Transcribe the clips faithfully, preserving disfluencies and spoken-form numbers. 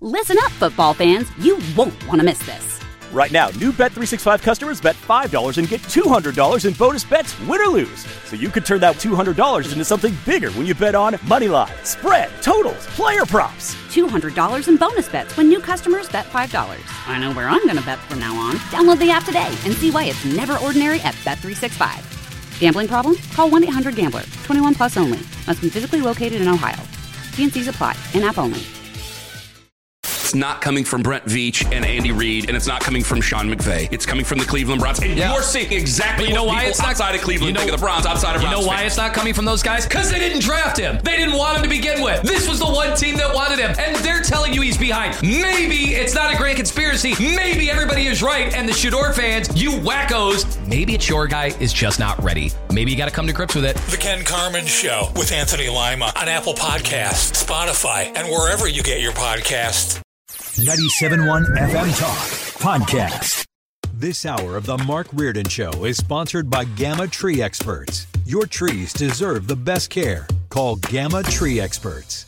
Listen up, football fans. You won't want to miss this. Right now, new Bet three sixty-five customers bet five dollars and get two hundred dollars in bonus bets, win or lose. So you could turn that two hundred dollars into something bigger when you bet on money line, spread, totals, player props. two hundred dollars in bonus bets when new customers bet five dollars. I know where I'm going to bet from now on. Download the app today and see why it's never ordinary at Bet three sixty-five. Gambling problem? Call one eight hundred gambler. twenty-one plus only. Must be physically located in Ohio. T and C's apply. In-app only. It's not coming from Brent Veach and Andy Reid, and it's not coming from Sean McVay. It's coming from the Cleveland Browns. And yeah. you're seeing exactly you know what why people it's not, outside of Cleveland you know, think of the Browns, outside of You Browns know why fans. it's not coming from those guys? Because they didn't draft him. They didn't want him to begin with. This was the one team that wanted him, and they're telling you he's behind. Maybe it's not a grand conspiracy. Maybe everybody is right, and the Shador fans, you wackos, maybe it's your guy is just not ready. Maybe you got to come to grips with it. The Ken Carman Show with Anthony Lima on Apple Podcasts, Spotify, and wherever you get your podcasts. ninety-seven point one F M Talk Podcast. This hour of the Mark Reardon Show is sponsored by Gamma Tree Experts. Your trees deserve the best care. Call Gamma Tree Experts.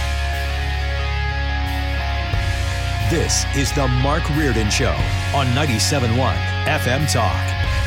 This is the Mark Reardon Show on ninety-seven point one F M Talk.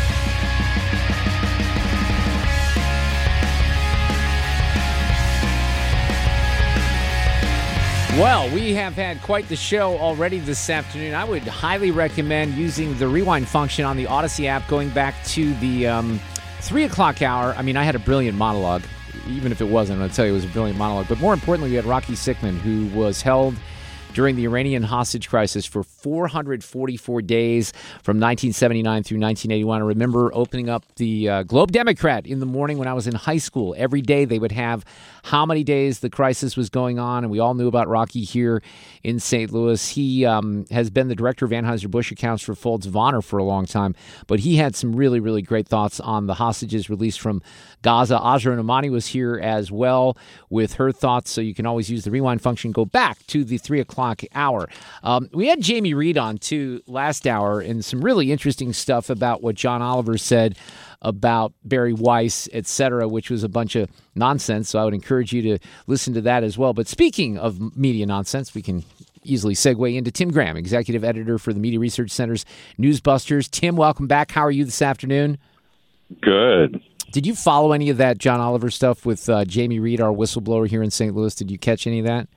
Well, we have had quite the show already this afternoon. I would highly recommend using the rewind function on the Odyssey app going back to the um, three o'clock hour. I mean, I had a brilliant monologue. Even if it wasn't, I'm going to tell you it was a brilliant monologue. But more importantly, we had Rocky Sickman, who was held during the Iranian hostage crisis for four hundred forty-four days from nineteen seventy-nine through nineteen eighty-one. I remember opening up the uh, Globe Democrat in the morning when I was in high school. Every day they would have how many days the crisis was going on, and we all knew about Rocky here in Saint Louis. He um, has been the director of Anheuser-Busch accounts for Folds of Honor for a long time, but he had some really, really great thoughts on the hostages released from Gaza. Azra Nomani was here as well with her thoughts, so you can always use the rewind function. Go back to the three o'clock hour. Um, we had Jamie Reed on, too, last hour, and some really interesting stuff about what John Oliver said about Barry Weiss, et cetera, which was a bunch of nonsense. So I would encourage you to listen to that as well. But speaking of media nonsense, we can easily segue into Tim Graham, executive editor for the Media Research Center's Newsbusters. Tim, welcome back. How are you this afternoon? Good. Did you follow any of that John Oliver stuff with uh, Jamie Reed, our whistleblower here in Saint Louis? Did you catch any of that?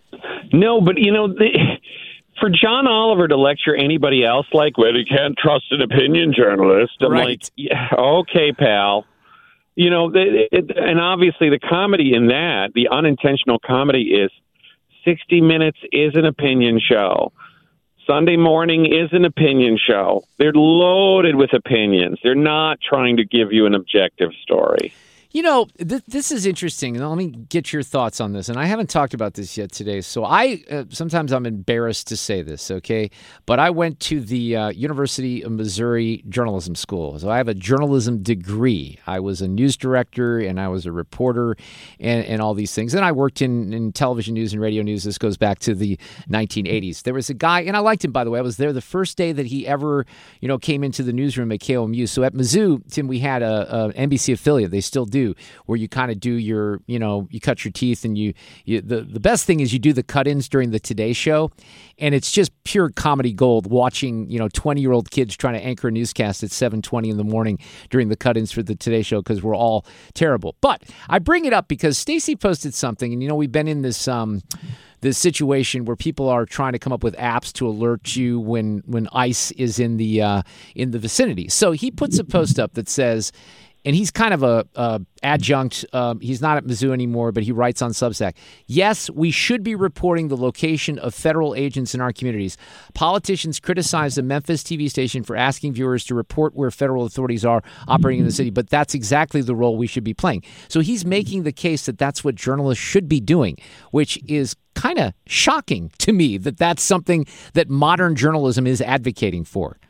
No, but, you know, the, for John Oliver to lecture anybody else like, well, you can't trust an opinion journalist. I'm right. like, yeah, okay, pal. You know, it, it, and obviously the comedy in that, the unintentional comedy is sixty minutes is an opinion show. Sunday morning is an opinion show. They're loaded with opinions. They're not trying to give you an objective story. You know, th- this is interesting. Now, let me get your thoughts on this. And I haven't talked about this yet today. So I uh, sometimes I'm embarrassed to say this, okay? But I went to the uh, University of Missouri Journalism School. So I have a journalism degree. I was a news director and I was a reporter and, and all these things. And I worked in, in television news and radio news. This goes back to the nineteen eighties. There was a guy, and I liked him, by the way. I was there the first day that he ever, you know, came into the newsroom at K O M U. So at Mizzou, Tim, we had a, a N B C affiliate. They still do. Where you kind of do your, you know, you cut your teeth and you, you the, the best thing is you do the cut-ins during the Today Show. And it's just pure comedy gold watching, you know, twenty-year-old kids trying to anchor a newscast at seven twenty in the morning during the cut-ins for the Today Show because we're all terrible. But I bring it up because Stacey posted something, and, you know, we've been in this um, this situation where people are trying to come up with apps to alert you when when ICE is in the uh, in the vicinity. So he puts a post up that says, and he's kind of a, a adjunct. Um, he's not at Mizzou anymore, but he writes on Substack. Yes, we should be reporting the location of federal agents in our communities. Politicians criticize the Memphis T V station for asking viewers to report where federal authorities are operating in the city, but that's exactly the role we should be playing. So he's making the case that that's what journalists should be doing, which is kind of shocking to me that that's something that modern journalism is advocating for.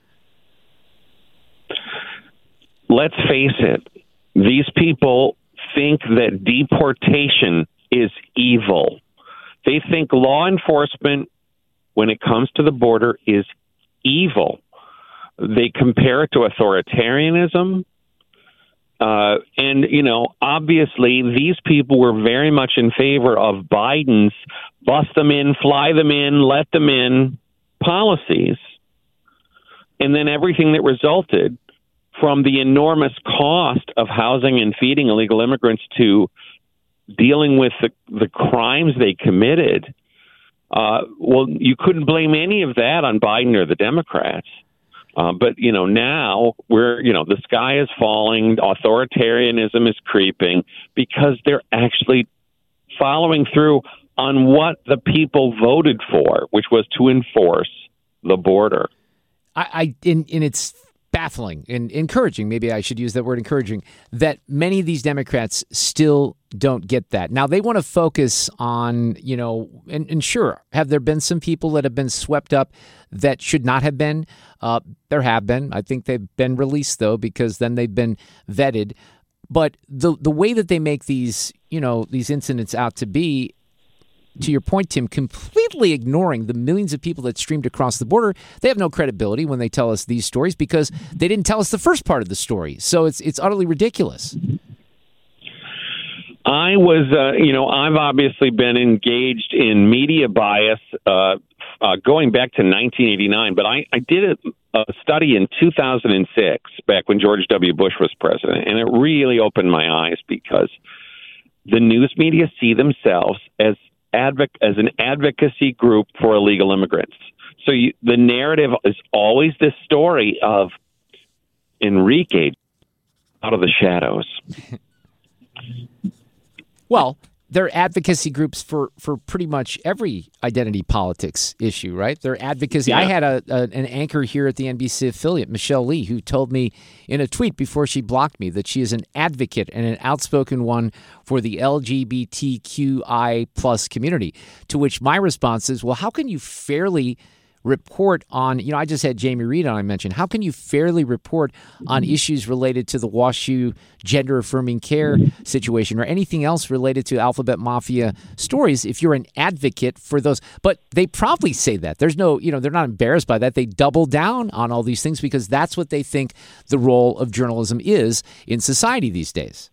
Let's face it, these people think that deportation is evil. They think law enforcement, when it comes to the border, is evil. They compare it to authoritarianism. Uh, and, you know, obviously these people were very much in favor of Biden's bust them in, fly them in, let them in policies. And then everything that resulted from the enormous cost of housing and feeding illegal immigrants to dealing with the, the crimes they committed. Uh, well, you couldn't blame any of that on Biden or the Democrats. Uh, but, you know, now we're, you know, the sky is falling. Authoritarianism is creeping because they're actually following through on what the people voted for, which was to enforce the border. I, I in, in it's baffling and encouraging, maybe I should use that word encouraging, that many of these Democrats still don't get that. Now, they want to focus on, you know, and, and sure, have there been some people that have been swept up that should not have been? Uh, there have been. I think they've been released, though, because then they've been vetted. But the the way that they make these, you know, these incidents out to be, to your point, Tim, completely ignoring the millions of people that streamed across the border, they have no credibility when they tell us these stories because they didn't tell us the first part of the story. So it's it's utterly ridiculous. I was, uh, you know, I've obviously been engaged in media bias uh, uh, going back to nineteen eighty-nine, but I, I did a, a study in two thousand six, back when George W. Bush was president, and it really opened my eyes because the news media see themselves as advoc- as an advocacy group for illegal immigrants. So you, the narrative is always this story of Enrique out of the shadows. Well, they're advocacy groups for, for pretty much every identity politics issue, right? They're advocacy. Yeah. I had a, a an anchor here at the N B C affiliate, Michelle Lee, who told me in a tweet before she blocked me that she is an advocate and an outspoken one for the L G B T Q I plus community, to which my response is, well, how can you fairly report on, you know, I just had Jamie Reed on, I mentioned, how can you fairly report on issues related to the WashU gender-affirming care situation or anything else related to Alphabet Mafia stories if you're an advocate for those? But they probably say that. There's no, you know, they're not embarrassed by that. They double down on all these things because that's what they think the role of journalism is in society these days.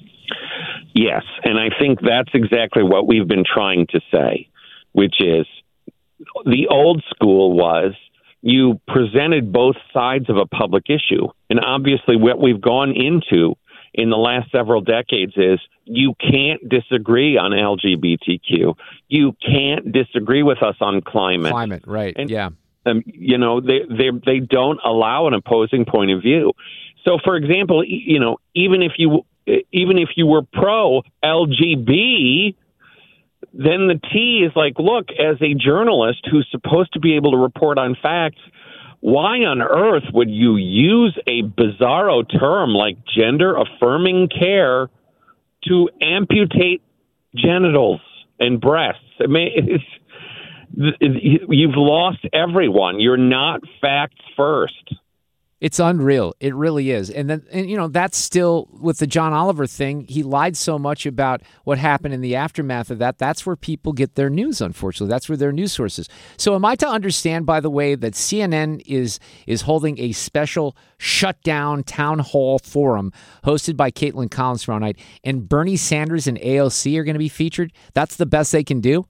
Yes, and I think that's exactly what we've been trying to say, which is, the old school was you presented both sides of a public issue. And obviously what we've gone into in the last several decades is you can't disagree on L G B T Q. You can't disagree with us on climate. Climate, right, and, yeah. Um, you know, they, they, they don't allow an opposing point of view. So, for example, you know, even if you, even if you were pro-L G B, then the T is like, look, as a journalist who's supposed to be able to report on facts, why on earth would you use a bizarro term like gender-affirming care to amputate genitals and breasts? I mean, it's, it, you've lost everyone. You're not facts first. It's unreal. It really is. And then, and you know, that's still with the John Oliver thing. He lied so much about what happened in the aftermath of that. That's where people get their news, unfortunately. That's where their news sources. So am I to understand, by the way, that C N N is is holding a special shutdown town hall forum hosted by Caitlin Collins tomorrow night, and Bernie Sanders and A O C are going to be featured? That's the best they can do?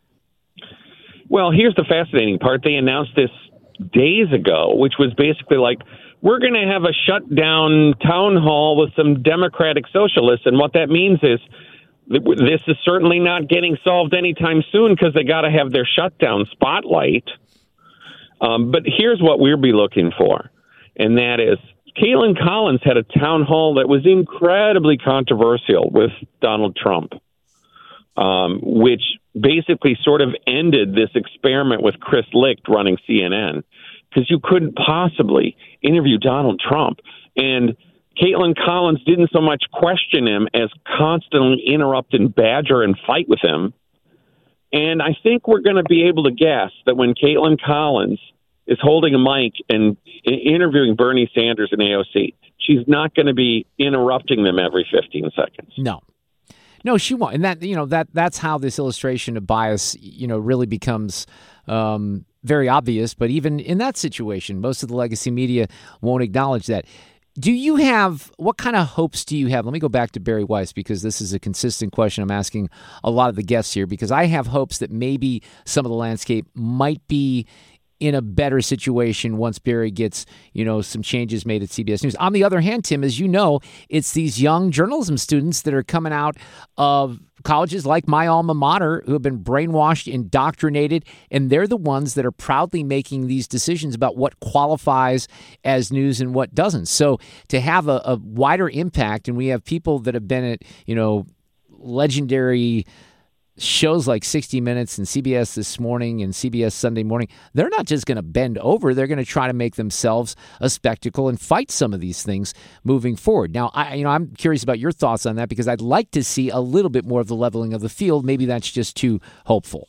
Well, here's the fascinating part. They announced this days ago, which was basically like, we're going to have a shutdown town hall with some Democratic socialists. And what that means is this is certainly not getting solved anytime soon because they got to have their shutdown spotlight. Um, but here's what we'll be looking for. And that is Caitlin Collins had a town hall that was incredibly controversial with Donald Trump, um, which basically sort of ended this experiment with Chris Licht running C N N, because you couldn't possibly interview Donald Trump. And Caitlin Collins didn't so much question him as constantly interrupt and badger and fight with him. And I think we're going to be able to guess that when Caitlin Collins is holding a mic and interviewing Bernie Sanders and A O C, she's not going to be interrupting them every fifteen seconds. No. No, she won't. And that, you know, that that's how this illustration of bias, you know, really becomes um, very obvious. But even in that situation, most of the legacy media won't acknowledge that. Do you have, what kind of hopes do you have? Let me go back to Bari Weiss, because this is a consistent question I'm asking a lot of the guests here, because I have hopes that maybe some of the landscape might be in a better situation once Bari gets, you know, some changes made at C B S News. On the other hand, Tim, as you know, it's these young journalism students that are coming out of colleges like my alma mater who have been brainwashed, indoctrinated, and they're the ones that are proudly making these decisions about what qualifies as news and what doesn't. So to have a, a wider impact, and we have people that have been at, you know, legendary shows like sixty minutes and C B S This Morning and C B S Sunday Morning, they're not just going to bend over. They're going to try to make themselves a spectacle and fight some of these things moving forward. Now, I, you know, I'm curious about your thoughts on that, because I'd like to see a little bit more of the leveling of the field. Maybe that's just too hopeful.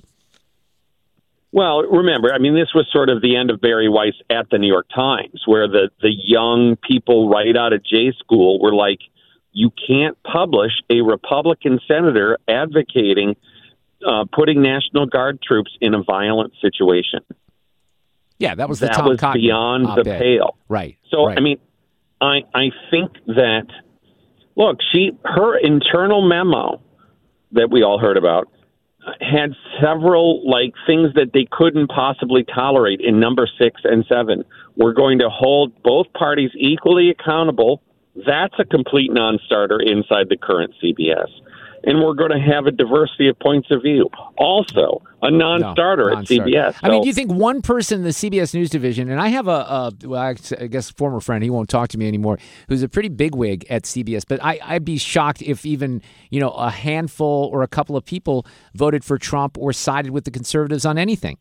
Well, remember, I mean, this was sort of the end of Bari Weiss at the New York Times, where the, the young people right out of J school were like, you can't publish a Republican senator advocating Uh, putting National Guard troops in a violent situation. Yeah, that was the that Tom was Cotton beyond op-ed. the pale. Right. So right. I mean, I I think that look, she her internal memo that we all heard about had several like things that they couldn't possibly tolerate in number six and seven. We're going to hold both parties equally accountable. That's a complete non-starter inside the current C B S. And we're going to have a diversity of points of view. Also, a non-starter no, at C B S. I mean, do you think one person in the C B S News division, and I have a, a well, I guess former friend, he won't talk to me anymore, who's a pretty bigwig at C B S, but I, I'd be shocked if even, you know, a handful or a couple of people voted for Trump or sided with the conservatives on anything.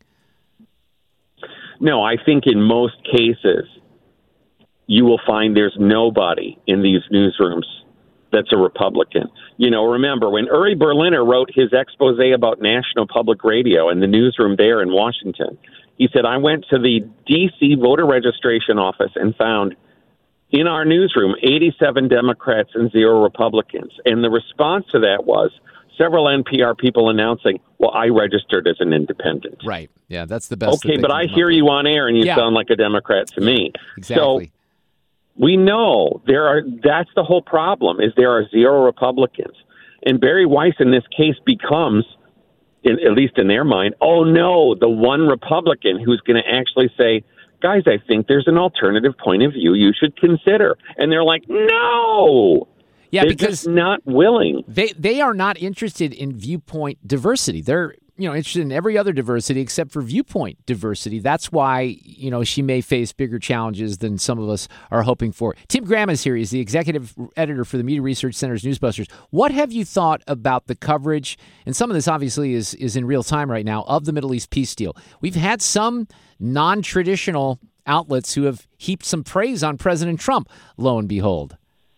No, I think in most cases, you will find there's nobody in these newsrooms that's a Republican. You know, remember when Uri Berliner wrote his expose about National Public Radio in the newsroom there in Washington, he said, I went to the D C voter registration office and found in our newsroom eighty-seven Democrats and zero Republicans. And the response to that was several N P R people announcing, well, I registered as an independent. Right. Yeah, that's the best. Okay, but I hear you on air and you yeah. sound like a Democrat to me. Exactly. So, we know there are. That's the whole problem. Is there are zero Republicans, and Bari Weiss in this case becomes, in, at least in their mind, oh no, the one Republican who's going to actually say, guys, I think there's an alternative point of view you should consider, and they're like, no. Yeah, they're because just not willing. They they are not interested in viewpoint diversity. They're you know interested in every other diversity except for viewpoint diversity. That's why you know she may face bigger challenges than some of us are hoping for. Tim Graham is here. He's the executive editor for the Media Research Center's Newsbusters. What have you thought about the coverage? And some of this obviously is is in real time right now of the Middle East peace deal. We've had some non-traditional outlets who have heaped some praise on President Trump. Lo and behold.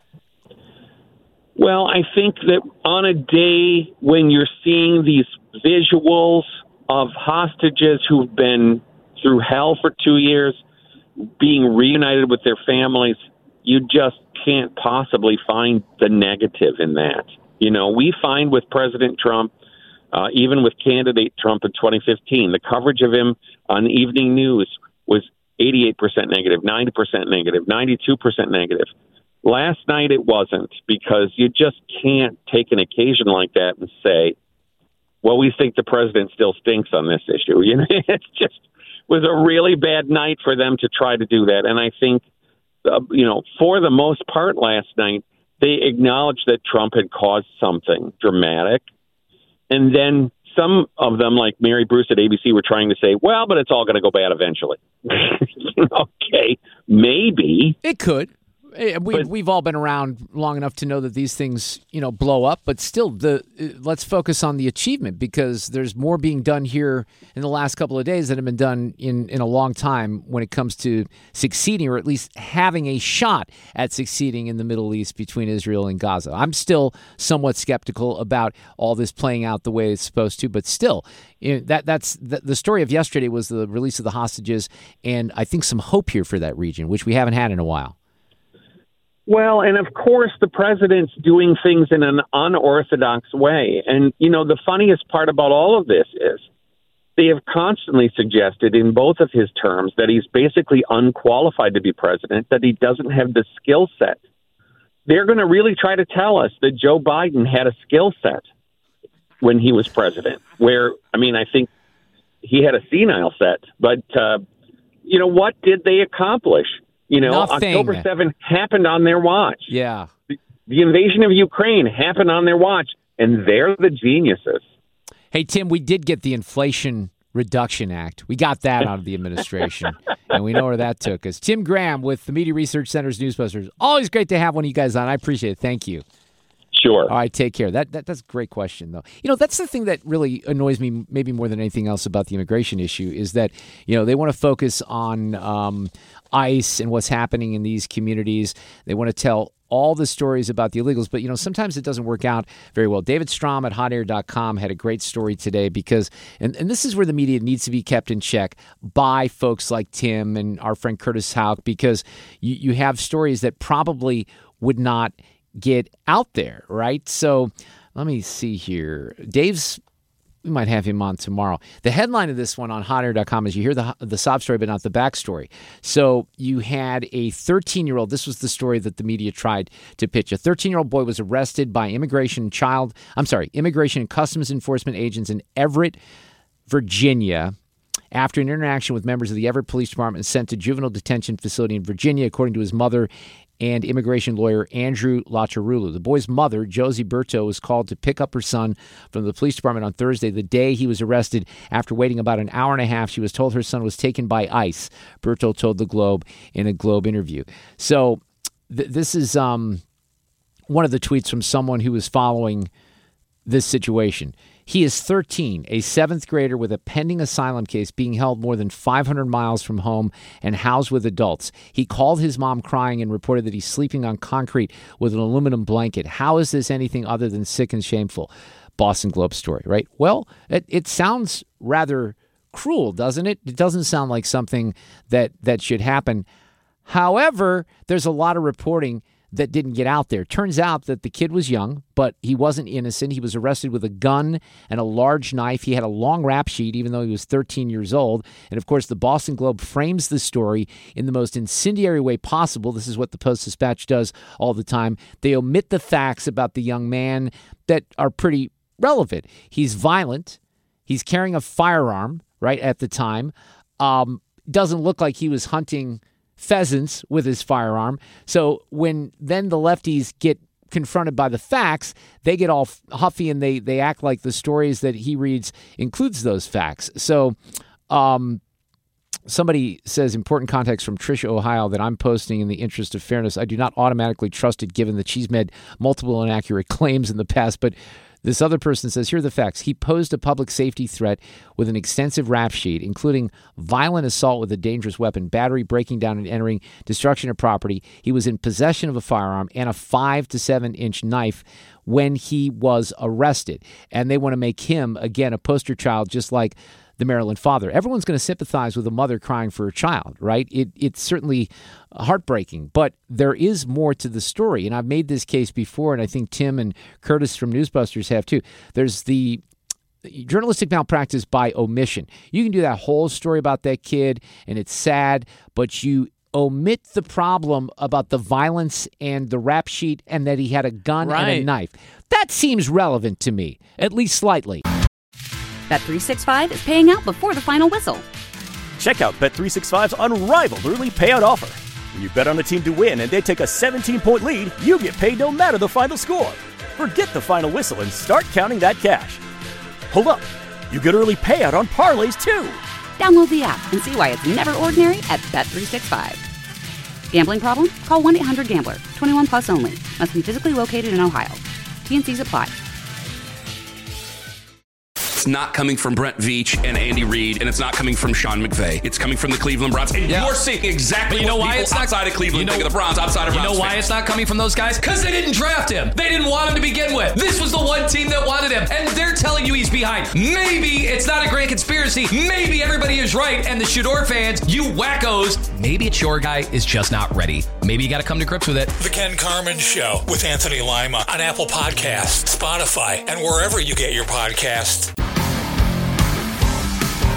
Well, I think that on a day when you're seeing these visuals of hostages who've been through hell for two years being reunited with their families, you just can't possibly find the negative in that. You know, we find with President Trump, uh, even with candidate Trump in twenty fifteen, the coverage of him on evening news was eighty-eight percent negative, ninety percent negative, ninety-two percent negative. Last night it wasn't, because you just can't take an occasion like that and say, well, we think the president still stinks on this issue. You know, it just was a really bad night for them to try to do that. And I think, uh, you know, for the most part last night, they acknowledged that Trump had caused something dramatic. And then some of them, like Mary Bruce at A B C, were trying to say, well, but it's all going to go bad eventually. Okay, maybe. It could. We, but, we've all been around long enough to know that these things, you know, blow up. But still, the let's focus on the achievement, because there's more being done here in the last couple of days that have been done in, in a long time when it comes to succeeding, or at least having a shot at succeeding in the Middle East between Israel and Gaza. I'm still somewhat skeptical about all this playing out the way it's supposed to, but still, you know, that that's the, the story of yesterday was the release of the hostages, and I think some hope here for that region, which we haven't had in a while. Well, and of course, the president's doing things in an unorthodox way. And, you know, the funniest part about all of this is They have constantly suggested in both of his terms that he's basically unqualified to be president, that he doesn't have the skill set. They're going to really try to tell us that Joe Biden had a skill set when he was president, where, I mean, I think he had a senile set. But, uh, you know, what did they accomplish? You know, Nothing. October seventh happened on their watch. Yeah. The, the invasion of Ukraine happened on their watch, and they're the geniuses. Hey, Tim, we did get the Inflation Reduction Act. We got that out of the administration, and we know where that took us. Tim Graham with the Media Research Center's Newsbusters. Always great to have one of you guys on. I appreciate it. Thank you. Sure. All right, take care. That, that That's a great question, though. You know, that's the thing that really annoys me maybe more than anything else about the immigration issue is that, you know, they want to focus on um, ICE and what's happening in these communities. They want to tell all the stories about the illegals, but, you know, sometimes it doesn't work out very well. David Strom at hot air dot com had a great story today because, and, and this is where the media needs to be kept in check by folks like Tim and our friend Curtis Houck, because you, you have stories that probably would not get out there, right? So let me see here. Dave's, we might have him on tomorrow. The headline of this one on hot air dot com is you hear the the sob story, but not the backstory. So you had a thirteen-year-old. This was the story that the media tried to pitch. A thirteen-year-old boy was arrested by immigration child, I'm sorry, immigration and customs enforcement agents in Everett, Virginia, after an interaction with members of the Everett Police Department sent to juvenile detention facility in Virginia, according to his mother and immigration lawyer Andrew Latarulu. The boy's mother, Josie Berto, was called to pick up her son from the police department on Thursday, the day he was arrested. After waiting about an hour and a half, she was told her son was taken by ICE, Berto told the Globe in a Globe interview. So th- this is um, one of the tweets from someone who was following this situation. He is thirteen, a seventh grader with a pending asylum case being held more than five hundred miles from home and housed with adults. He called his mom crying and reported that he's sleeping on concrete with an aluminum blanket. How is this anything other than sick and shameful? Boston Globe story, right? Well, it, it sounds rather cruel, doesn't it? It doesn't sound like something that, that should happen. However, there's a lot of reporting that didn't get out there. Turns out that the kid was young, but he wasn't innocent. He was arrested with a gun and a large knife. He had a long rap sheet, even though he was thirteen years old. And, of course, the Boston Globe frames the story in the most incendiary way possible. This is what the Post-Dispatch does all the time. They omit the facts about the young man that are pretty relevant. He's violent. He's carrying a firearm, right, at the time. Um, doesn't look like he was hunting pheasants with his firearm. So when then the lefties get confronted by the facts, they get all huffy and they they act like the stories that he reads includes those facts. So um, somebody says, important context from Tricia, Ohio, that I'm posting in the interest of fairness. I do not automatically trust it given that she's made multiple inaccurate claims in the past, but this other person says, here are the facts. He posed a public safety threat with an extensive rap sheet, including violent assault with a dangerous weapon, battery, breaking down and entering, destruction of property. He was in possession of a firearm and a five to seven inch knife when he was arrested. And they want to make him, again, a poster child, just like the Maryland father. Everyone's going to sympathize with a mother crying for a child, right? It, it's certainly heartbreaking, but there is more to the story. And I've made this case before, and I think Tim and Curtis from Newsbusters have too. There's the journalistic malpractice by omission. You can do that whole story about that kid, and it's sad, but you omit the problem about the violence and the rap sheet and that he had a gun right. and a knife. That seems relevant to me, at least slightly. Bet three sixty-five is paying out before the final whistle. Check out Bet three sixty-five's unrivaled early payout offer. When you bet on a team to win and they take a seventeen-point lead, you get paid no matter the final score. Forget the final whistle and start counting that cash. Hold up. You get early payout on parlays, too. Download the app and see why it's never ordinary at Bet three sixty-five. Gambling problem? Call one eight hundred gambler. twenty-one plus only. Must be physically located in Ohio. T N Cs apply. It's not coming from Brent Veach and Andy Reid, and it's not coming from Sean McVay. It's coming from the Cleveland Browns. And yeah. you're seeing exactly you know what why it's not, outside of Cleveland you know, think of the Browns, outside of You Browns know why fans. it's not coming from those guys? Because they didn't draft him. They didn't want him to begin with. This was the one team that wanted him, and they're telling you he's behind. Maybe it's not a grand conspiracy. Maybe everybody is right, and the Shador fans, you wackos, maybe it's your guy is just not ready. Maybe you got to come to grips with it. The Ken Carman Show with Anthony Lima on Apple Podcasts, Spotify, and wherever you get your podcasts.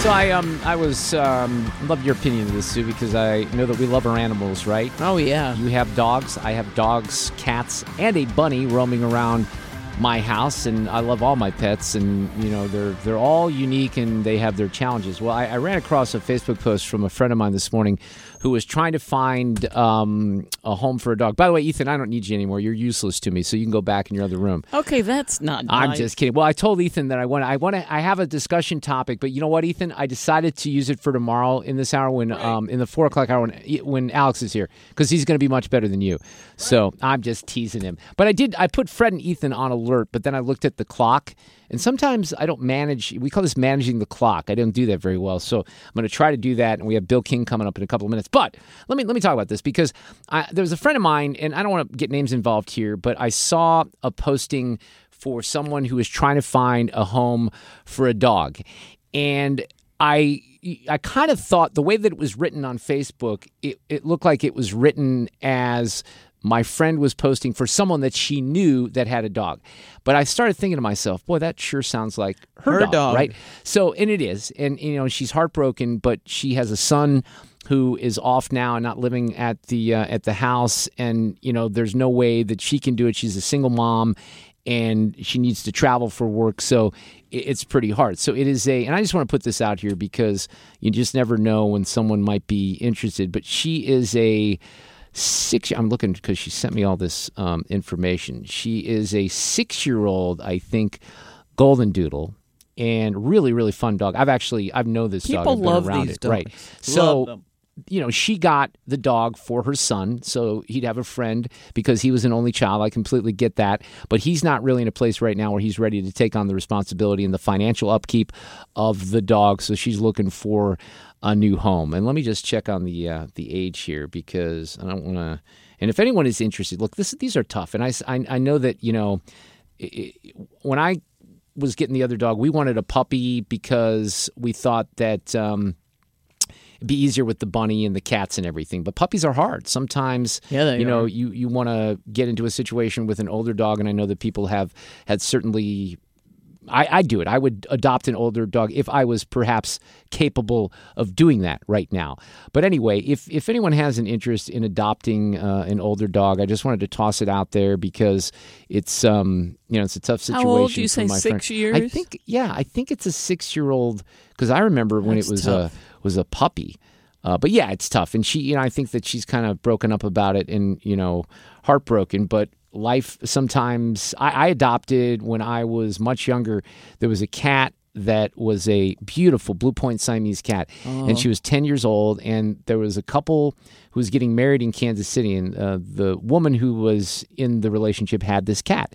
So I um I was um love your opinion of this, Sue, because I know that we love our animals, right? Oh yeah. You have dogs. I have dogs, cats, and a bunny roaming around my house, and I love all my pets, and you know they're they're all unique and they have their challenges. Well, I, I ran across a Facebook post from a friend of mine this morning who was trying to find um, a home for a dog. By the way, Ethan, I don't need you anymore. You're useless to me, so you can go back in your other room. Okay, that's not I'm nice. just kidding. Well, I told Ethan that I want I want to I have a discussion topic, but you know what, Ethan? I decided to use it for tomorrow in this hour when right. um in the four o'clock hour when when Alex is here, because he's going to be much better than you. Right. So I'm just teasing him. But I did I put Fred and Ethan on alert, but then I looked at the clock. And sometimes I don't manage, we call this managing the clock. I don't do that very well. So I'm going to try to do that. And we have Bill King coming up in a couple of minutes. But let me let me talk about this, because I, there was a friend of mine, and I don't want to get names involved here, but I saw a posting for someone who was trying to find a home for a dog. And I I kind of thought the way that it was written on Facebook, it, it looked like it was written as my friend was posting for someone that she knew that had a dog. But I started thinking to myself, boy, that sure sounds like her, her dog, dog, right? So, and it is. And, you know, she's heartbroken, but she has a son who is off now and not living at the uh, at the house. And, you know, there's no way that she can do it. She's a single mom, and she needs to travel for work. So it's pretty hard. So it is a, and I just want to put this out here because you just never know when someone might be interested. But she is a Six. I'm looking because she sent me all this um, information. She is a six-year-old, I think, golden doodle, and really, really fun dog. I've actually I've known this People dog. I've been love around these it. dogs. Right. Love So, them. you know, she got the dog for her son, so he'd have a friend because he was an only child. I completely get that, but he's not really in a place right now where he's ready to take on the responsibility and the financial upkeep of the dog. So she's looking for a new home. And let me just check on the uh, the age here, because I don't want to. And if anyone is interested, look, this these are tough. And I, I, I know that, you know, it, when I was getting the other dog, we wanted a puppy because we thought that um, it'd be easier with the bunny and the cats and everything. But puppies are hard. Sometimes, yeah, they you know, are. you, you want to get into a situation with an older dog. And I know that people have had certainly... I, I do it. I would adopt an older dog if I was perhaps capable of doing that right now. But anyway, if if anyone has an interest in adopting uh, an older dog, I just wanted to toss it out there because it's um you know it's a tough situation. How old? You for say my six friend. years? I think yeah, I think it's a six year old, because I remember when That's it was tough. a was a puppy. Uh, but yeah, it's tough, and she you know I think that she's kind of broken up about it and you know heartbroken, but. Life sometimes I, I adopted when I was much younger. There was a cat that was a beautiful Blue Point Siamese cat, oh. and she was ten years old. And there was a couple who was getting married in Kansas City, and uh, the woman who was in the relationship had this cat,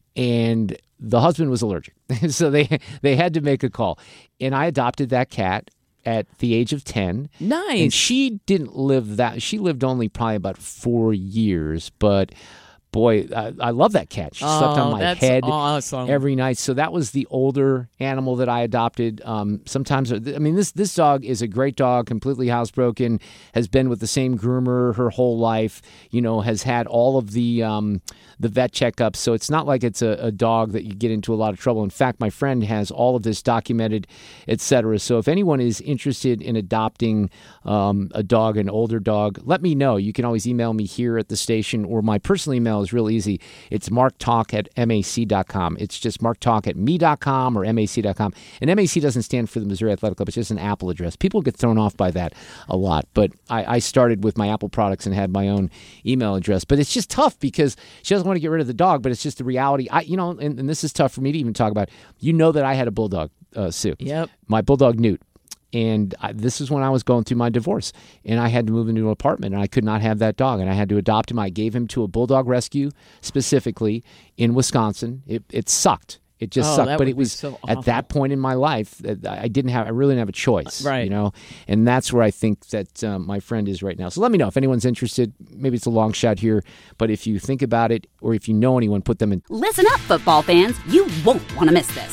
and the husband was allergic, so they they had to make a call, and I adopted that cat at the age of ten. Nice. And she didn't live that. She lived only probably about four years, but. Boy, I, I love that cat. She slept oh, on my that's head awesome. every night. So that was the older animal that I adopted. Um, sometimes, I mean, this this dog is a great dog, completely housebroken, has been with the same groomer her whole life, you know, has had all of the um, the vet checkups. So it's not like it's a, a dog that you get into a lot of trouble. In fact, my friend has all of this documented, et cetera. So if anyone is interested in adopting um, a dog, an older dog, let me know. You can always email me here at the station, or my personal email is real easy. It's marktalk at mac dot com. It's just marktalk at me dot com or mac dot com. And M A C doesn't stand for the Missouri Athletic Club. It's just an Apple address. People get thrown off by that a lot. But I, I started with my Apple products and had my own email address. But it's just tough because she doesn't want to get rid of the dog, but it's just the reality. I, you know, and, and this is tough for me to even talk about. You know that I had a bulldog, uh, Sue. Yep. My bulldog, Newt. And I, this is when I was going through my divorce, and I had to move into an apartment, and I could not have that dog, and I had to adopt him. I gave him to a bulldog rescue specifically in Wisconsin. It, it sucked. It just oh, sucked. That But would it was be so at that point in my life that I didn't have. I really didn't have a choice, right? You know, and that's where I think that um, my friend is right now. So let me know if anyone's interested. Maybe it's a long shot here, but if you think about it, or if you know anyone, put them in. Listen up, football fans. You won't want to miss this.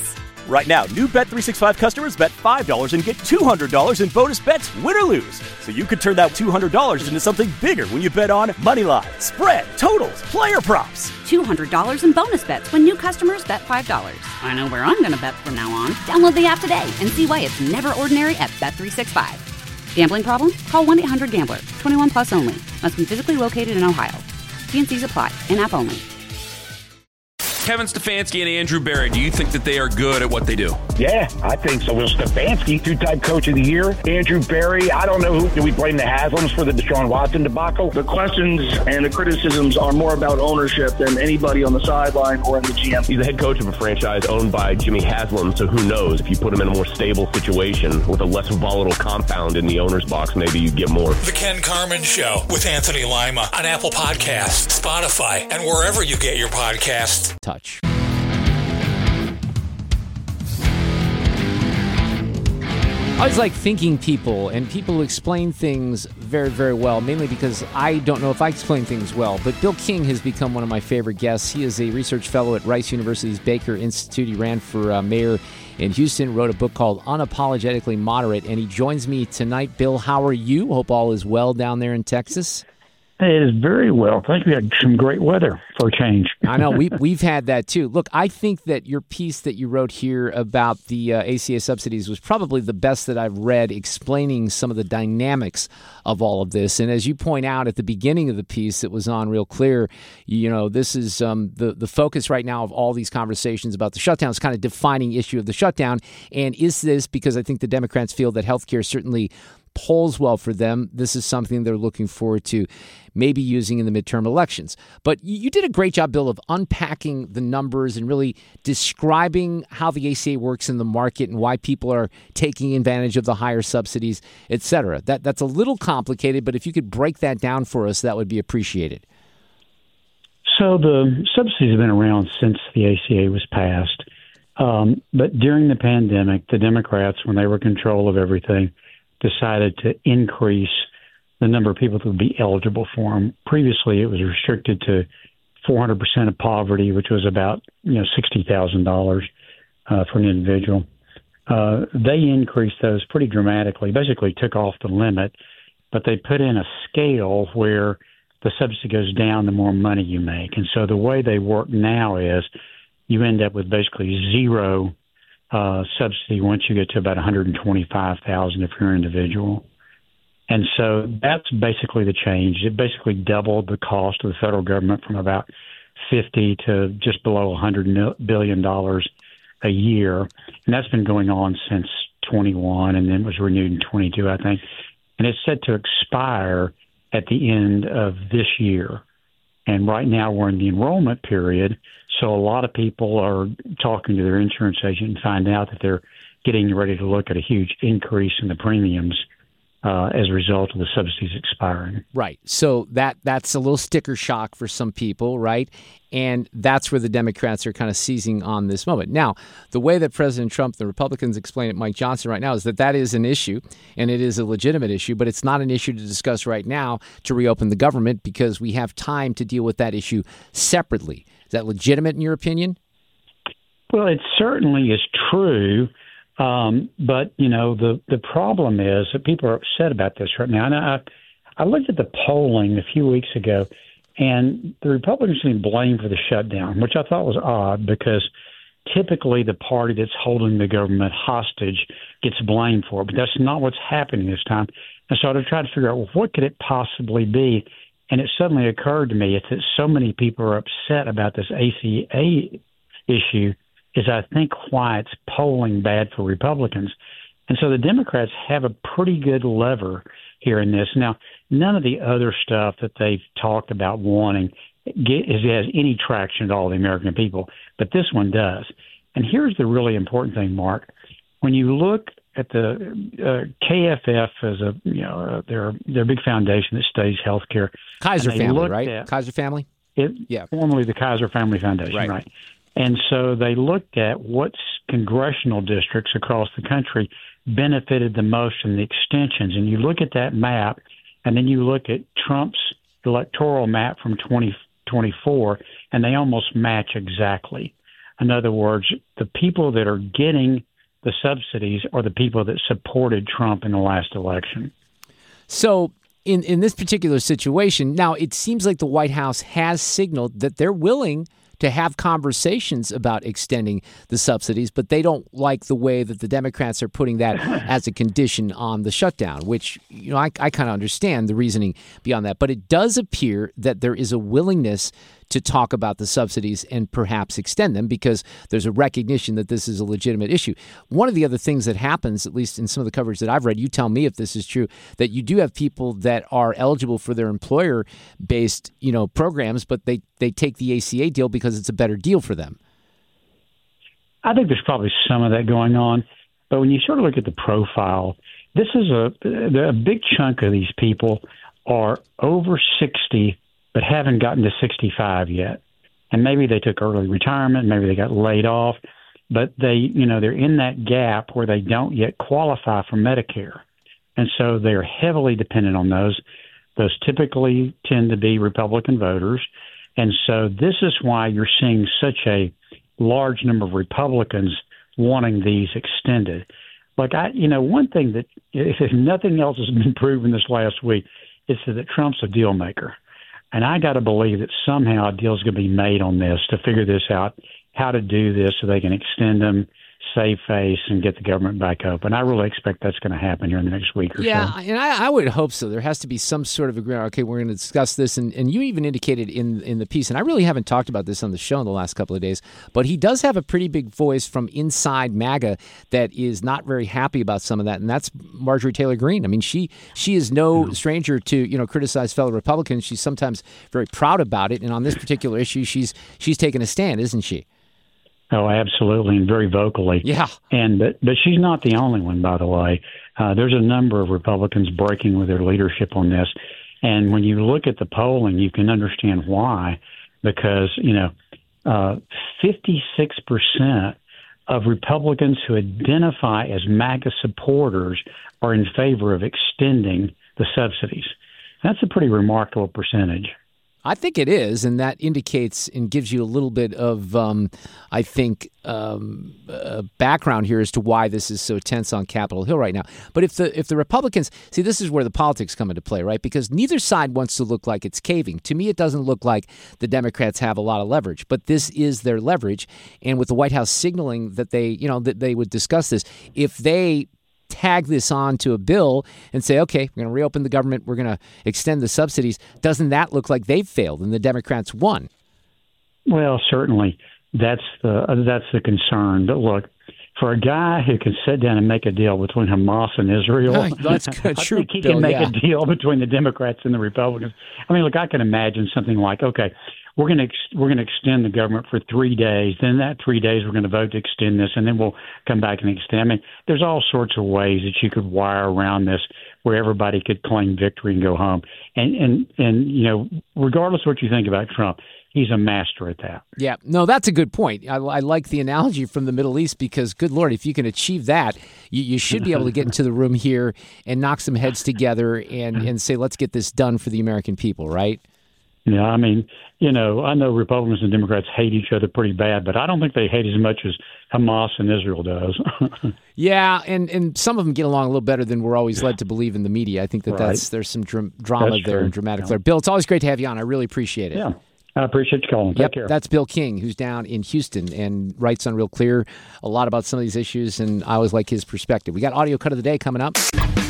Right now, new Bet three sixty-five customers bet five dollars and get two hundred dollars in bonus bets, win or lose. So you could turn that two hundred dollars into something bigger when you bet on Moneyline, spread, totals, player props. two hundred dollars in bonus bets when new customers bet five dollars. I know where I'm going to bet from now on. Download the app today and see why it's never ordinary at Bet three sixty-five. Gambling problem? Call one eight hundred gambler. twenty-one plus only. Must be physically located in Ohio. T and C's apply. In-app only. Kevin Stefanski and Andrew Berry, do you think that they are good at what they do? Yeah, I think so. Will Stefanski, two-time coach of the year. Andrew Berry, I don't know who. Do we blame the Haslams for the Deshaun Watson debacle? The questions and the criticisms are more about ownership than anybody on the sideline or in the G M. He's the head coach of a franchise owned by Jimmy Haslam, so who knows? If you put him in a more stable situation with a less volatile compound in the owner's box, maybe you get more. The Ken Carman Show with Anthony Lima on Apple Podcasts, Spotify, and wherever you get your podcasts. Touch. I always like thinking people and people who explain things very, very well, mainly because I don't know if I explain things well. But Bill King has become one of my favorite guests. He is a research fellow at Rice University's Baker Institute. He ran for uh, mayor in Houston, wrote a book called Unapologetically Moderate, and he joins me tonight. Bill, how are you? Hope all is well down there in Texas. It is very well. Thank you. We had some great weather for a change. I know. We, we've had that, too. Look, I think that your piece that you wrote here about the uh, A C A subsidies was probably the best that I've read, explaining some of the dynamics of all of this. And as you point out at the beginning of the piece, it was on real clear, you know, this is um, the, the focus right now of all these conversations about the shutdown is kind of defining issue of the shutdown. And is this, because I think the Democrats feel that healthcare certainly polls well for them, this is something they're looking forward to maybe using in the midterm elections. But you did a great job, Bill, of unpacking the numbers and really describing how the A C A works in the market and why people are taking advantage of the higher subsidies, et cetera. That, that's a little complicated, but if you could break that down for us, that would be appreciated. So the subsidies have been around since the A C A was passed. Um, but during the pandemic, the Democrats, when they were in control of everything, decided to increase the number of people that would be eligible for them. Previously, it was restricted to four hundred percent of poverty, which was about you know sixty thousand dollars uh, for an individual. Uh, they increased those pretty dramatically, basically took off the limit, but they put in a scale where the subsidy goes down the more money you make. And so the way they work now is you end up with basically zero Uh, subsidy once you get to about one hundred twenty-five thousand dollars if you're an individual. And so that's basically the change. It basically doubled the cost of the federal government from about fifty to just below one hundred billion dollars a year. And that's been going on since twenty-one, and then was renewed in twenty-two, I think. And it's set to expire at the end of this year. And right now we're in the enrollment period, so a lot of people are talking to their insurance agent and find out that they're getting ready to look at a huge increase in the premiums uh, as a result of the subsidies expiring. Right. So that that's a little sticker shock for some people, right? And that's where the Democrats are kind of seizing on this moment. Now, the way that President Trump, the Republicans explain it, Mike Johnson right now, is that that is an issue, and it is a legitimate issue, but it's not an issue to discuss right now to reopen the government because we have time to deal with that issue separately. Is that legitimate in your opinion? Well, it certainly is true. Um, but, you know, the, the problem is that people are upset about this right now. And I, I looked at the polling a few weeks ago, and the Republicans being blamed for the shutdown, which I thought was odd because typically the party that's holding the government hostage gets blamed for it. But that's not what's happening this time. And so I tried to figure out, well, what could it possibly be? And it suddenly occurred to me it's that so many people are upset about this A C A issue is I think why it's polling bad for Republicans. And so the Democrats have a pretty good lever here in this. Now, none of the other stuff that they've talked about wanting get, is, has any traction at all, the American people, but this one does. And here's the really important thing, Mark. When you look at the uh, K F F as a, you know, uh, they're, they're a big foundation that studies healthcare. Kaiser family, right? At, Kaiser family? It, yeah. Formerly the Kaiser Family Foundation, right. right. And so they looked at what congressional districts across the country benefited the most from the extensions. And you look at that map, and then you look at Trump's electoral map from twenty twenty-four, and they almost match exactly. In other words, the people that are getting the subsidies are the people that supported Trump in the last election. So in, in this particular situation, now it seems like the White House has signaled that they're willing to have conversations about extending the subsidies, but they don't like the way that the Democrats are putting that as a condition on the shutdown, which, you know, I, I kind of understand the reasoning beyond that. But it does appear that there is a willingness to talk about the subsidies and perhaps extend them because there's a recognition that this is a legitimate issue. One of the other things that happens, at least in some of the coverage that I've read, you tell me if this is true, that you do have people that are eligible for their employer-based, you know, programs, but they, they take the A C A deal because it's a better deal for them. I think there's probably some of that going on, but when you sort of look at the profile, this is a, a big chunk of these people are over sixty but haven't gotten to sixty-five yet. And maybe they took early retirement, maybe they got laid off, but they, you know, they're in that gap where they don't yet qualify for Medicare. And so they're heavily dependent on those. Those typically tend to be Republican voters. And so this is why you're seeing such a large number of Republicans wanting these extended. Like, I, you know, one thing that, if nothing else has been proven this last week, is that Trump's a deal maker. And I got to believe that somehow a deal is going to be made on this to figure this out, how to do this so they can extend them, save face, and get the government back open. I really expect that's going to happen here in the next week or yeah, so. Yeah, and I, I would hope so. There has to be some sort of agreement. Okay, we're going to discuss this. And, and you even indicated in, in the piece, and I really haven't talked about this on the show in the last couple of days, but he does have a pretty big voice from inside MAGA that is not very happy about some of that, and that's Marjorie Taylor Greene. I mean, she she is no stranger to, you know, criticize fellow Republicans. She's sometimes very proud about it, and on this particular issue, she's she's taken a stand, isn't she? Oh, absolutely, and very vocally. Yeah. And but, but she's not the only one, by the way. Uh, there's a number of Republicans breaking with their leadership on this. And when you look at the polling, you can understand why. Because, you know, uh, fifty-six percent of Republicans who identify as MAGA supporters are in favor of extending the subsidies. That's a pretty remarkable percentage. I think it is, and that indicates and gives you a little bit of, um, I think, um, uh, background here as to why this is so tense on Capitol Hill right now. But if the if the Republicans – see, this is where the politics come into play, right? Because neither side wants to look like it's caving. To me, it doesn't look like the Democrats have a lot of leverage, but this is their leverage. And with the White House signaling that they, you know, that they would discuss this, if they – tag this on to a bill and say, okay, we're going to reopen the government, we're going to extend the subsidies, doesn't that look like they've failed and the Democrats won? Well, certainly. That's the that's the concern. But look, for a guy who can sit down and make a deal between Hamas and Israel, that's good. I True, think he Bill, can make yeah. a deal between the Democrats and the Republicans. I mean, look, I can imagine something like, okay, we're going to ex- we're going to extend the government for three days. Then that three days we're going to vote to extend this, and then we'll come back and extend. I mean, there's all sorts of ways that you could wire around this where everybody could claim victory and go home. And and and you know, regardless of what you think about Trump, he's a master at that. Yeah, no, that's a good point. I, I like the analogy from the Middle East because, good Lord, if you can achieve that, you, you should be able to get into the room here and knock some heads together and, and say, let's get this done for the American people, right? Yeah, I mean, you know, I know Republicans and Democrats hate each other pretty bad, but I don't think they hate as much as Hamas and Israel does. Yeah, and, and some of them get along a little better than we're always led to believe in the media. I think that Right. that's there's some dr- drama That's there true. and dramatic Yeah. flair. Bill, it's always great to have you on. I really appreciate it. Yeah, I appreciate you calling. Take Yep, care. that's Bill King, who's down in Houston and writes on Real Clear a lot about some of these issues, and I always like his perspective. We got audio cut of the day coming up.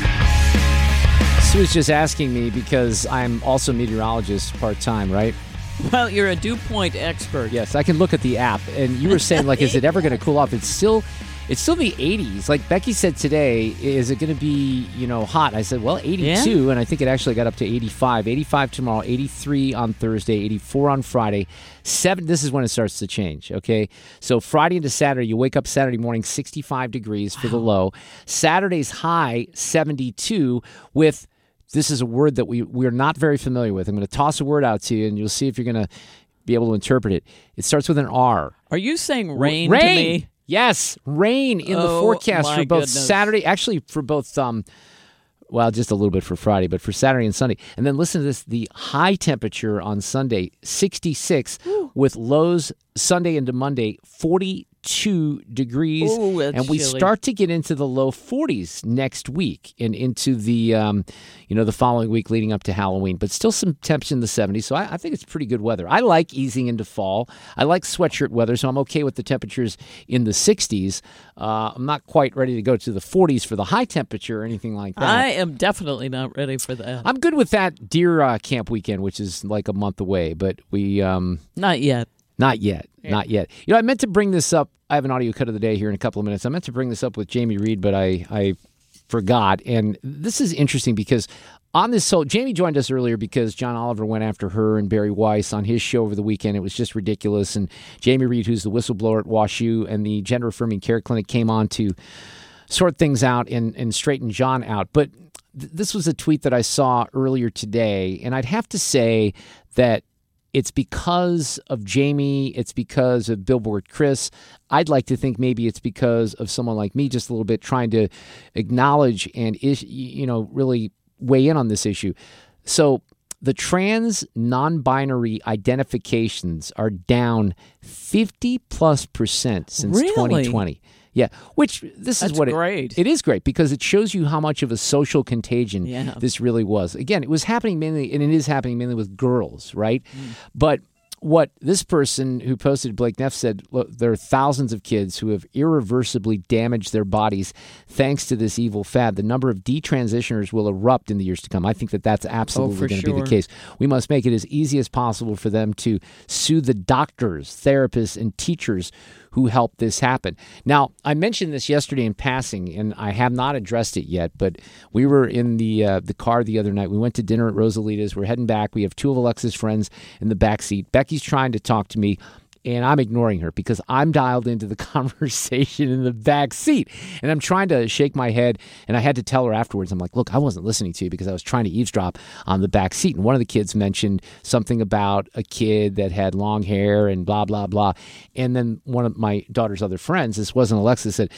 Sue was just asking me because I'm also a meteorologist part-time, right? Well, you're a dew point expert. Yes, I can look at the app, and you were saying, like, is it ever going to cool off? It's still, it's still the eighties. Like Becky said today, is it going to be, you know, hot? I said, well, eighty-two, yeah. And I think it actually got up to eighty-five. eighty-five tomorrow, eighty-three on Thursday, eighty-four on Friday. Seven. This is when it starts to change. Okay, so Friday into Saturday, you wake up Saturday morning, sixty-five degrees for the low. Saturday's high, seventy-two with. This is a word that we, we're not very familiar with. I'm going to toss a word out to you, and you'll see if you're going to be able to interpret it. It starts with an R. Are you saying rain, rain. to me? Yes, rain in oh, the forecast for both goodness. Saturday, actually for both, um, well, just a little bit for Friday, but for Saturday and Sunday. And then listen to this, the high temperature on Sunday, sixty-six, Woo. with lows Sunday into Monday, forty-two degrees. Ooh, that's and we chilly. start to get into the low forties next week and into the, um, you know, the following week leading up to Halloween. But still some temps in the seventies, so I, I think it's pretty good weather. I like easing into fall. I like sweatshirt weather, so I'm okay with the temperatures in the sixties. Uh, I'm not quite ready to go to the forties for the high temperature or anything like that. I am definitely not ready for that. I'm good with that deer uh, camp weekend, which is like a month away, but we... Um, not yet. Not yet. Yeah. Not yet. You know, I meant to bring this up. I have an audio cut of the day here in a couple of minutes. I meant to bring this up with Jamie Reed, but I, I forgot. And this is interesting because on this whole, Jamie joined us earlier because John Oliver went after her and Barry Weiss on his show over the weekend. It was just ridiculous. And Jamie Reed, who's the whistleblower at WashU and the Gender Affirming Care Clinic, came on to sort things out and, and straighten John out. But th- this was a tweet that I saw earlier today, and I'd have to say that it's because of Jamie. It's because of Billboard Chris. I'd like to think maybe it's because of someone like me just a little bit trying to acknowledge and, is, you know, really weigh in on this issue. So the trans non-binary identifications are down fifty plus percent since Really? twenty twenty. Yeah, which this That's is what great. It, it is great because it shows you how much of a social contagion Yeah. this really was. Again, it was happening mainly, and it is happening mainly with girls, right? Mm. But what this person who posted, Blake Neff, said, look, there are thousands of kids who have irreversibly damaged their bodies thanks to this evil fad. The number of detransitioners will erupt in the years to come. I think that that's absolutely for going to be sure. the case. We must make it as easy as possible for them to sue the doctors, therapists, and teachers who helped this happen. Now, I mentioned this yesterday in passing, and I have not addressed it yet, but we were in the uh, the car the other night. We went to dinner at Rosalita's. We're heading back. We have two of Alexa's friends in the back seat. Becky's trying to talk to me, and I'm ignoring her because I'm dialed into the conversation in the back seat. And I'm trying to shake my head, and I had to tell her afterwards, I'm like, look, I wasn't listening to you because I was trying to eavesdrop on the back seat. And one of the kids mentioned something about a kid that had long hair and blah, blah, blah. And then one of my daughter's other friends, this wasn't Alexa, said,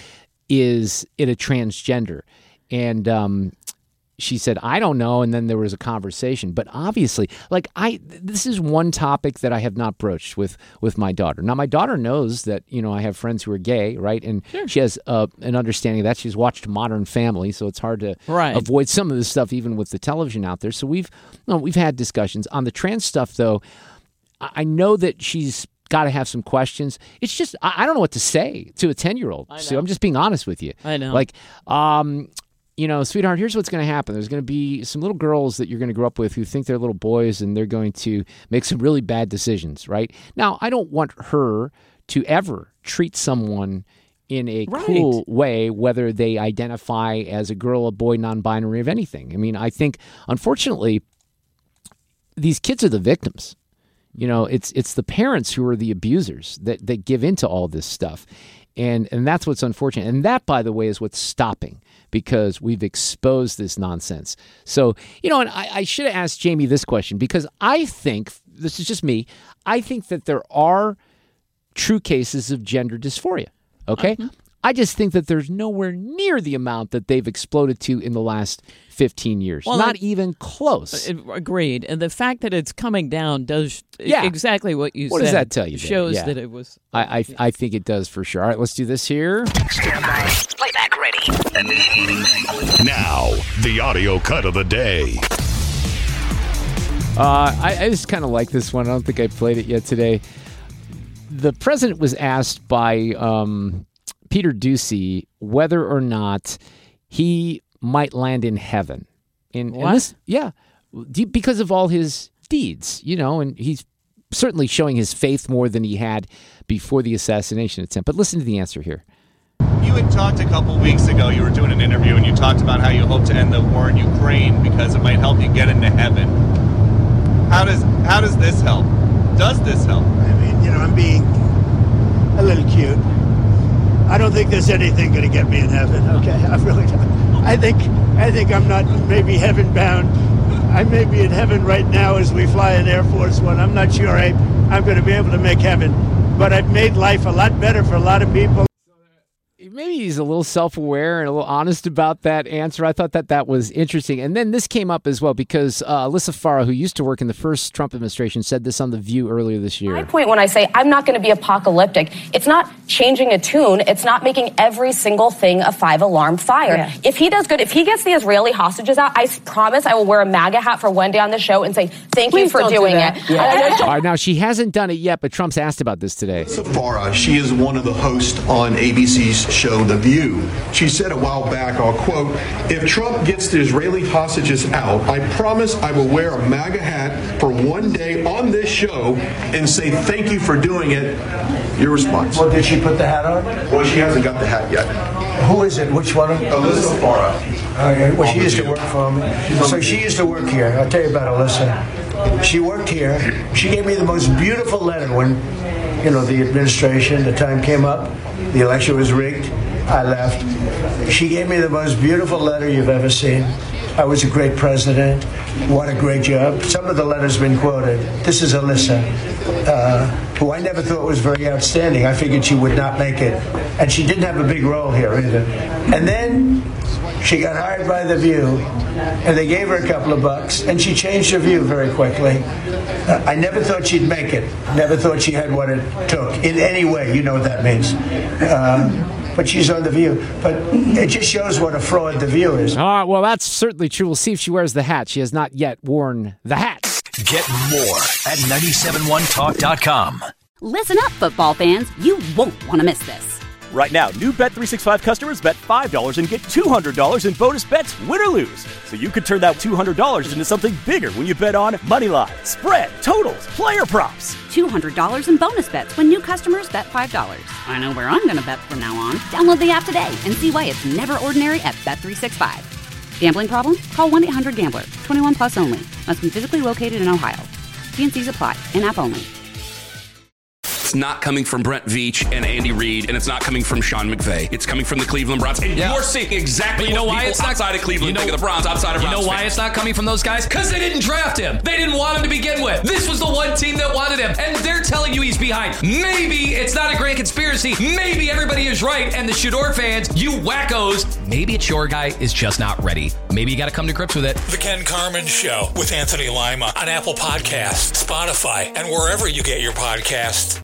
is it a transgender? And um she said, I don't know, and then there was a conversation. But obviously, like I, this is one topic that I have not broached with with my daughter. Now, my daughter knows that, you know, I have friends who are gay, right? And Sure. she has uh, an understanding of that. She's watched Modern Family, so it's hard to Right. avoid some of this stuff, even with the television out there. So we've, you know, we've had discussions. On the trans stuff, though, I I know that she's got to have some questions. It's just, I, I don't know what to say to a ten-year-old. So I'm just being honest with you. I know. Like, um... you know, sweetheart, here's what's going to happen. There's going to be some little girls that you're going to grow up with who think they're little boys, and they're going to make some really bad decisions, right? Now, I don't want her to ever treat someone in a Right. cruel way, whether they identify as a girl, a boy, non-binary, of anything. I mean, I think, unfortunately, these kids are the victims. You know, it's it's the parents who are the abusers that, that give into all this stuff. And and that's what's unfortunate. And that, by the way, is what's stopping, because we've exposed this nonsense. So, you know, and I, I should have asked Jamie this question, because I think, this is just me, I think that there are true cases of gender dysphoria, okay? Uh-huh. I just think that there's nowhere near the amount that they've exploded to in the last fifteen years. Well, Not it- even close. Uh, Agreed. And the fact that it's coming down does Yeah. exactly what you What said. does that tell you, Dave? Shows Yeah. that it was. I, I I think it does for sure. All right, let's do this here. Stand by. Playback ready. Now, the audio cut of the day. Uh, I, I just kind of like this one. I don't think I played it yet today. The president was asked by um, Peter Doocy whether or not he might land in heaven. And, and What? this, yeah, d- because of all his deeds, you know, and he's certainly showing his faith more than he had before the assassination attempt. But listen to the answer here. You had talked a couple weeks ago, you were doing an interview, and you talked about how you hope to end the war in Ukraine because it might help you get into heaven. How does how does this help? Does this help? I mean, you know, I'm being a little cute. I don't think there's anything going to get me in heaven, okay? I really don't. I think, I think I'm not maybe heaven bound. I may be in heaven right now as we fly in Air Force One. I'm not sure I, I'm going to be able to make heaven. But I've made life a lot better for a lot of people. maybe he's a little self-aware and a little honest about that answer. I thought that that was interesting. And then this came up as well because uh, Alyssa Farah, who used to work in the first Trump administration, said this on The View earlier this year. My point when I say I'm not going to be apocalyptic, it's not changing a tune. It's not making every single thing a five-alarm fire. Yeah. If he does good, if he gets the Israeli hostages out, I promise I will wear a MAGA hat for one day on the show and say, thank Please you for don't doing do it. Yeah. All right, now, she hasn't done it yet, but Trump's asked about this today. Farah, she is one of the hosts on A B C's show The View. She said a while back, I'll quote, if Trump gets the Israeli hostages out, I promise I will wear a MAGA hat for one day on this show and say thank you for doing it. Your response. Well, did she put the hat on? Well, she hasn't got the hat yet. Who is it? Which one? Alyssa Farah. Okay. Well, she used to work for me. So she used to work here. I'll tell you about Alyssa. She worked here. She gave me the most beautiful letter when, you know, the administration, the time came up, the election was rigged. I left. She gave me the most beautiful letter you've ever seen. I was a great president. What a great job. Some of the letters have been quoted. This is Alyssa, uh, who I never thought was very outstanding. I figured she would not make it. And she didn't have a big role here either. And then she got hired by The View, and they gave her a couple of bucks, and she changed her view very quickly. Uh, I never thought she'd make it. Never thought she had what it took in any way. You know what that means. Uh, but she's on The View. But it just shows what a fraud The View is. All right, well, that's certainly true. We'll see if she wears the hat. She has not yet worn the hat. Get more at nine seven one talk dot com. Listen up, football fans. You won't want to miss this. Right now, new Bet three sixty-five customers bet five dollars and get two hundred dollars in bonus bets, win or lose. So you could turn that two hundred dollars into something bigger when you bet on Moneyline, spread, totals, player props. two hundred dollars in bonus bets when new customers bet five dollars. I know where I'm going to bet from now on. Download the app today and see why it's never ordinary at Bet three sixty-five. Gambling problem? Call one eight hundred gambler. twenty-one plus only. Must be physically located in Ohio. T and C's apply. In-app only. It's not coming from Brent Veach and Andy Reid, and it's not coming from Sean McVay. It's coming from the Cleveland Browns. And Yeah. you're seeing exactly But you know what why people it's not outside of Cleveland you know, think of the Browns, outside of You Browns know why fans. it's not coming from those guys? Because they didn't draft him. They didn't want him to begin with. This was the one team that wanted him, and they're telling you he's behind. Maybe it's not a grand conspiracy. Maybe everybody is right, and the Shador fans, you wackos, maybe it's your guy is just not ready. Maybe you got to come to grips with it. The Ken Carman Show with Anthony Lima on Apple Podcasts, Spotify, and wherever you get your podcasts.